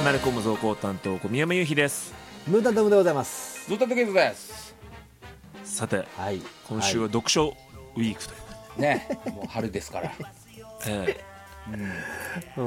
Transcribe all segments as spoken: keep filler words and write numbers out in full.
なれ込む増行担当小宮山雄飛です。 ムータントムでございます。 ゾタトケズです。 さて、 はい、 今週は読書ウィークという、 ね、もう春ですからええ、うん、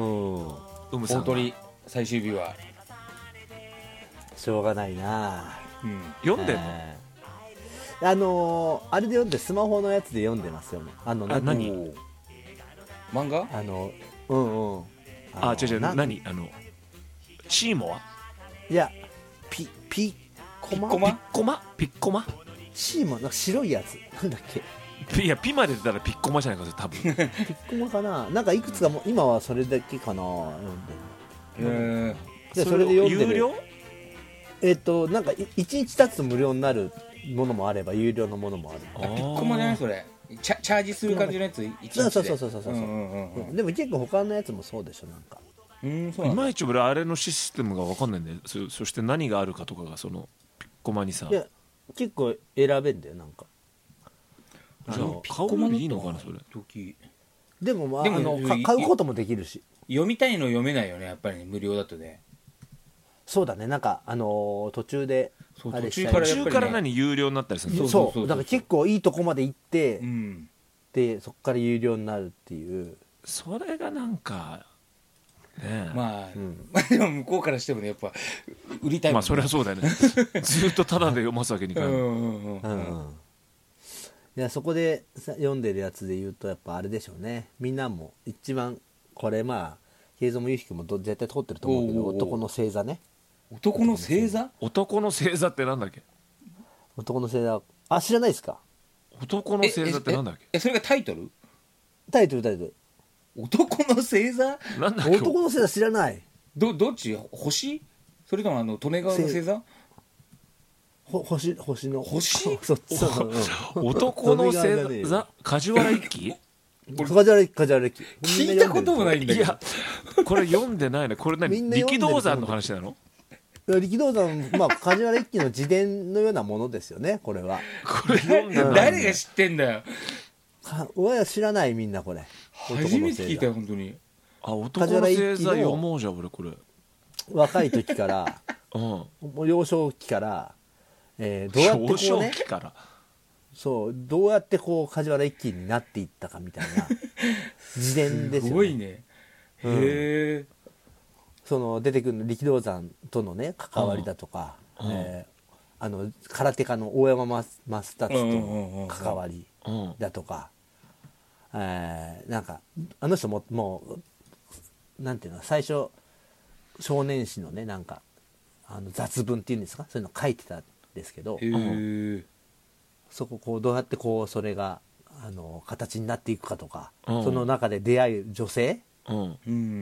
うむさん大鳥最終日はしょうがないな、 うん、読んでんの、 えー、あのー、あれで読んで、スマホのやつで読んでますよ。あのあ何漫画、 あのうんうんああ違う違うな何あのシーモア、 いやピピッコマピッコマピッコマシーモア、なんか白いやつなんだっけ。 いやピまで出たらピッコマじゃないか多分ピッコマかな、なんかいくつかも今はそれだけかな。 読んでへえ。それで読んでる。 有料？ えっとなんかいちにち経つと無料になるものもあれば有料のものもある。 あ、ピッコマじゃないそれ、チャ、チャージする感じのやついちにちで。 そうそうそうそうそう、うんうんうん、でも結構他のやつもそうでしょ。なんかうん、そうなんだ。 いまいち俺あれのシステムが分かんないんで、そ, そして何があるかとかがそのピッコマにさ、 いや結構選べんだよ。なんかじゃあ買うのでいいのかなそれ。 でもまあ、 でもあのか買うこともできるし、 読みたいの読めないよねやっぱりね、無料だとね。 そうだね。なんかあのー、途中でそうあれ途中からやっぱり、ね、 途中から何有料になったりするの？ そうそうそうそう、だから結構いいとこまで行って、 うん、 でそこから有料になるっていう。 それがなんかね、 まあ、 うん、 でも向こうからしてもねやっぱ売りたいもんね。 まあそれはそうだよねずっとタダで読ますわけにいかない。 うんうんうん、いやそこで読んでるやつで言うとやっぱあれでしょうね。みんなも一番これまあ慶三もゆうひくんも絶対通ってると思うけど、男の星座ね。 男の星座？ 男の星座ってなんだっけ？ 男の星座、あ、知らないですか？ 男の星座ってなんだっけ？ え、え、それがタイトル？ タイトルタイトル。 男の星座？ なんだっけ？ 男の星座知らない？ どどっち？星？それともあの利根川の星座？ ほ星星の星？ そそう、 うん、男の星座梶原一騎？ 梶原一騎梶原一騎聞いたこともないんだけど。いやこれ読んでないね。これ何？力道山の話なの？ 力道山、まあ梶原一騎の自伝のようなものですよね。これはこれ読んでない。 誰が知ってんだよ。 俺は知らない。みんなこれ初めて聞いたよ本当に。 あ、男の星座読もうじゃん俺これ。 若い時から、うん、もう幼少期から、えー、どうやってこうね、幼少期からそうどうやってこう梶原一騎になっていったかみたいな自伝ですよね。 すごいね。へえ、 うん、その出てくる力道山とのね関わりだとか、うん、えー、あの空手家の大山益達との関わりだとか、えー、なんかあの人ももうなんていうの、最初少年誌のねなんかあの雑文っていうんですか、そういうの書いてたんですけど、 へー、 そここうどうやってこうそれがあの形になっていくかとか、うん、その中で出会う女性、うん、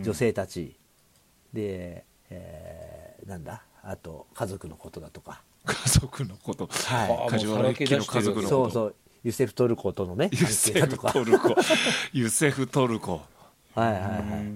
女性たちで、えー、なんだあと家族のことだとか、 家族のこと、はい、梶原一騎の家族のこと、 そうそうユセフトルコとのねユセフトルコユセフトルコはいはいはい、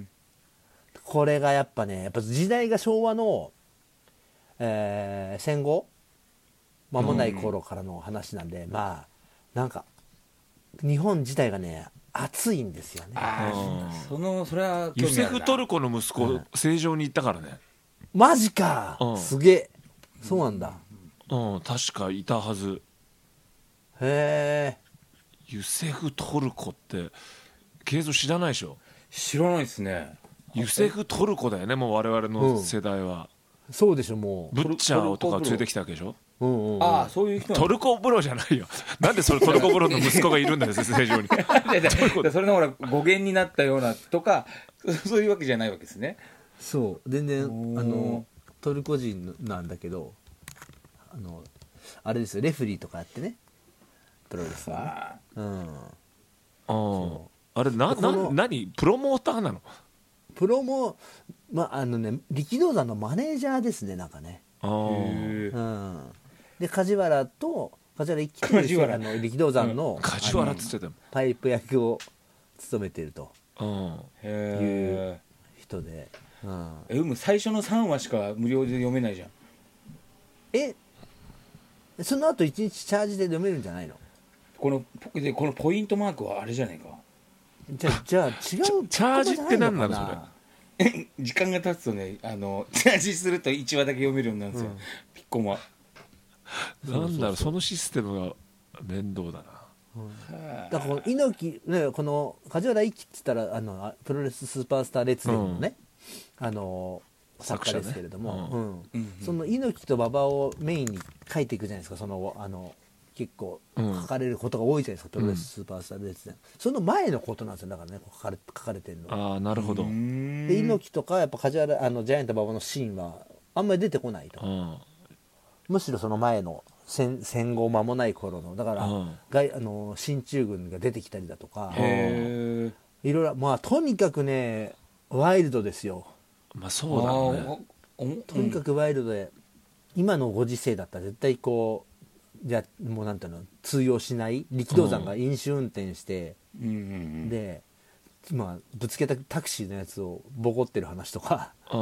これがやっぱね、やっぱ時代が昭和の、えー、戦後間もない頃からの話なんで、うん、まあなんか日本自体がね熱いんですよね。 あそのそれはユセフトルコの息子、うん、正常に行ったからね。 マジか、うん、すげえ、そうなんだ、 うんうん、確かいたはず。 へえ。 ユセフトルコってケイゾ知らないでしょ？ 知らないですね。 ユセフトルコだよね、もう我々の世代は、 うん、そうでしょ。もうブッチャーとか連れてきたわけでしょ。 うんうんうん、 ああそういう人。 トルコ風呂じゃないよなんでそれトルコ風呂の息子がいるんだよ正常にそれのほら語源になったようなとかそういうわけじゃないわけですね。 そう全然あのトルコ人なんだけど、あのあれですよ、レフリーとかやってね、プロレスは、ね、うん、 ああれなな何プロモーターなの？ プロモ、まああのね力道山のマネージャーですね、なんかね。あ、うん、で梶原と梶原一騎というあの力道山の、うん、 梶原っつってたもん、 パイプ役を務めているという人で、うん、 えうむ最初のさんわしか無料で読めないじゃん。 えその後いちにちチャージで読めるんじゃないの？ このでこのポイントマークはあれじゃないか。 じゃあじゃあ違うチャージって何なのそれ？ 時間が経つとね、あのチャージするといちわだけ読めるようになるんですよ、うん、ピッコマ。 なんだろう、そのシステムが面倒だな、 うん、だからこの猪木、ね、この梶原一騎って言ったらあのプロレススーパースター列伝のね、うん、あの作家ですけれども、うんうんうん、その猪木と馬場をメインに書いていくじゃないですか。そのあの結構書かれることが多いじゃないですか、うん、プロレススーパースター列伝、その前のことなんですよ。だからね、書かれ、書かれてるの。 ああ、なるほど。 で猪木とかやっぱ梶原あのジャイアント馬場のシーンはあんまり出てこないと、うん、むしろその前の 戦, 戦後間もない頃のだから、うん、外あの進駐軍が出てきたりだとか、へいろいろ、まあとにかくねワイルドですよ。 まあそうだろうね。 とにかくワイルドで、今のご時世だったら絶対こうじゃもうなんていうの通用しない力道山が飲酒運転して、うん、で、まあ、ぶつけたタクシーのやつをボコってる話とか、うん、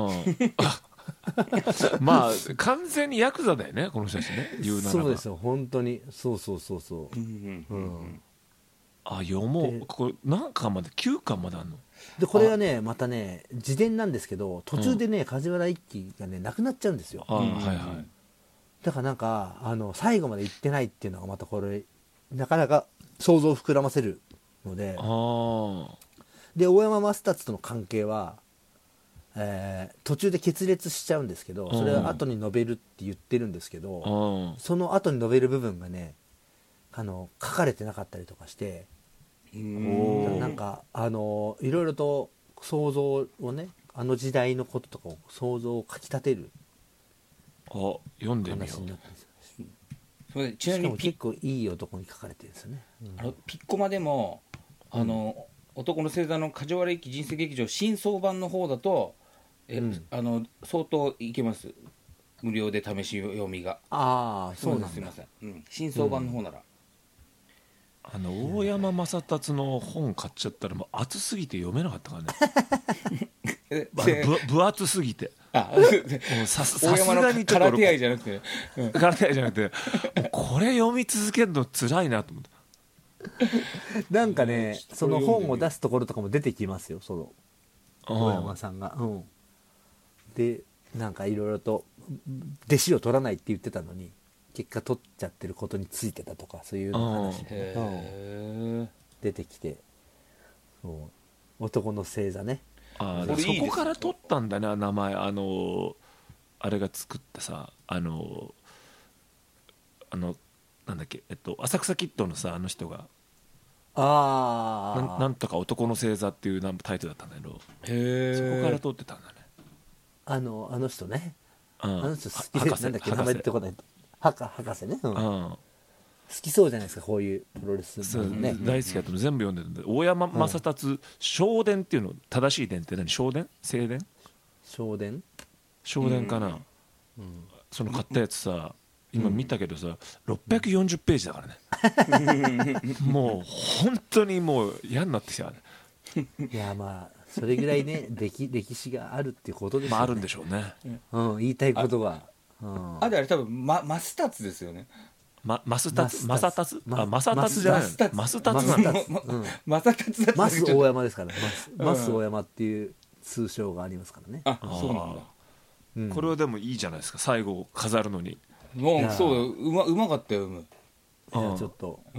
まあ完全にヤクザだよねこの人たちね。言うならばそうですよ本当に。そうそうそうそう、うんうん、 あ読もう。これ何巻まできゅうかんまであるので、これはねまたね自伝なんですけど、途中でね、うん、梶原一騎がね亡くなっちゃうんですよ。あ、はいはい。だからなんかあの最後まで行ってないっていうのがまたこれなかなか想像を膨らませるので、あで大山益達との関係は、えー、途中で決裂しちゃうんですけど、それは後に述べるって言ってるんですけど、その後に述べる部分がねあの書かれてなかったりとかして、うんなんかあのいろいろと想像をね、あの時代のこととかを想像をかきたてるあ読んでみよう。ちなみに結構いい男に書かれてるんですよね、うん、 あのピッコマでもあの、うん、男の星座の梶原一騎人生劇場新装版の方だとえ、うん、あの相当いけます。無料で試し読みが。 ああそうなんだ。 すみません、うん、新装版の方なら、 うん、あの大山正達の本買っちゃったらもう厚すぎて読めなかったからね分厚すぎて、あさすがにちょっと空手愛じゃなくて、 うん、空手愛じゃなくてこれ読み続けるのつらいなと思ってなんかねその本を出すところとかも出てきますよ、その大山さんが、うん、でなんかいろいろと弟子を取らないって言ってたのに結果取っちゃってることについてたとか、そういう話が出てきて、そう男の星座ね。 あそこから取ったんだね名前。あのあれが作ったさ、あのあのなんだっけ、えっと浅草キッドのさあの人があな ん, なんとか男の星座っていうタイトルだったんだけど、へそこから取ってたんだね。 あのあの人ね、 うん、 あの人好きで、なんだっけ名前ってことない博士ね、うん、うん、好きそうじゃないですかこういうプロレスのね。 大好きだと全部読んでるんで、大山正達正伝っていうの正しい伝って何？正伝？正伝？ 正伝？ 正伝かな、うん、その買ったやつさ今見たけどさ、うん、ろっぴゃくよんじゅうページだからねもう本当にもう嫌になってきたねいやまあそれぐらいね歴, 歴史があるっていうことですよね、 まあ、あるんでしょうね、 うん、言いたいことはあ、うん、あれあれ多分ママスタツですよね。 ま、マスタツマサタツあマサタツじゃないのマスタツなんだ。 マサタツだった。 マス大山ですからね。マス大山っていう通称がありますからね。 あ、そうなんだ、 うん、これはでもいいじゃないですか最後飾るのに。 もうそううまうまかったよ。うむいやちょっと、うん、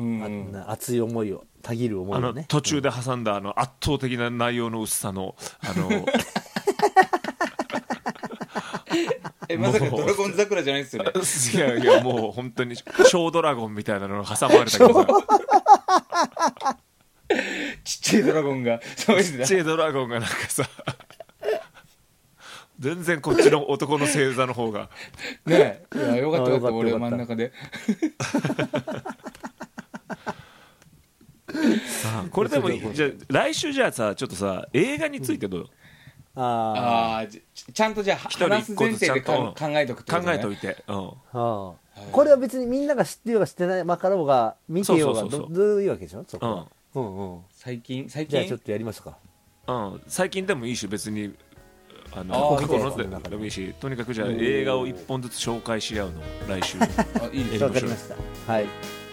熱い思いをたぎる思いをね、 あの途中で挟んだあの圧倒的な内容の薄さのあのえまさかドラゴン桜じゃないですよね。 いやいやもう本当に小ドラゴンみたいなのが挟まれたけどちっちゃいドラゴンがちっちゃいドラゴンがなんかさ全然こっちの男の星座の方がねえ、いやよかったよかった俺真ん中でさあこれでもじゃあ来週じゃあさちょっとさ映画についてどうよ、 うん、ああちゃんとじゃあ話す前提で考えとくってこと、ね、 考えといて、うんはあ、これは別にみんなが知ってようが知ってないまかろうが見てようがどういうわけでしょそこは、うんうんうん、 最近最近じゃあちょっとやりますか、 うん、最近でもいいし別にあの過去のでもいいしとにかくじゃあ映画を一本ずつ紹介し合うの来週あいいです。わかりました。はい。